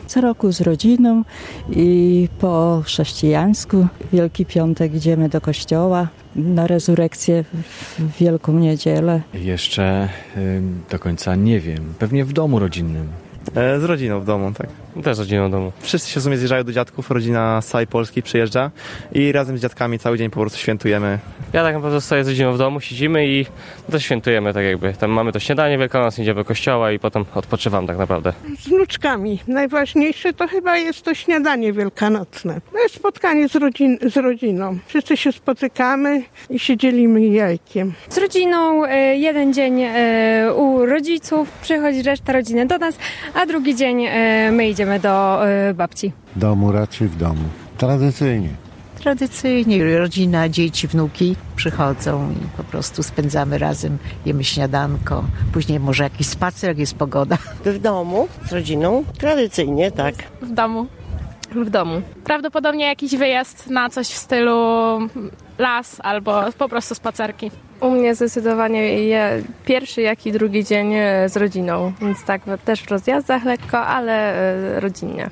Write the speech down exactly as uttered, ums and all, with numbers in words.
Co roku z rodziną i po chrześcijańsku Wielki Piątek idziemy do kościoła na rezurekcję w Wielką Niedzielę. Jeszcze y, do końca nie wiem. Pewnie w domu rodzinnym. E, z rodziną w domu, tak. Też z rodziną w domu. Wszyscy się w sumie zjeżdżają do dziadków, rodzina z całej Polski przyjeżdża i razem z dziadkami cały dzień po prostu świętujemy. Ja tak naprawdę zostaję z rodziną w domu, siedzimy i też świętujemy tak jakby. Tam mamy to śniadanie Wielkanoc, idziemy do kościoła i potem odpoczywam tak naprawdę. Z wnuczkami. Najważniejsze to chyba jest to śniadanie wielkanocne. To jest spotkanie z, rodzin, z rodziną. Wszyscy się spotykamy i się dzielimy jajkiem. Z rodziną e, jeden dzień e, u rodziców, przychodzi reszta rodziny do nas, a drugi dzień e, my idziemy do e, babci. W domu, raczej w domu. Tradycyjnie. Tradycyjnie rodzina, dzieci, wnuki przychodzą i po prostu spędzamy razem, jemy śniadanko, później może jakiś spacer, jak jest pogoda. W domu z rodziną, tradycyjnie, tak. W domu. W domu. Prawdopodobnie jakiś wyjazd na coś w stylu las albo po prostu spacerki. U mnie zdecydowanie ja, pierwszy, jak i drugi dzień z rodziną, więc tak też w rozjazdach lekko, ale rodzinnie.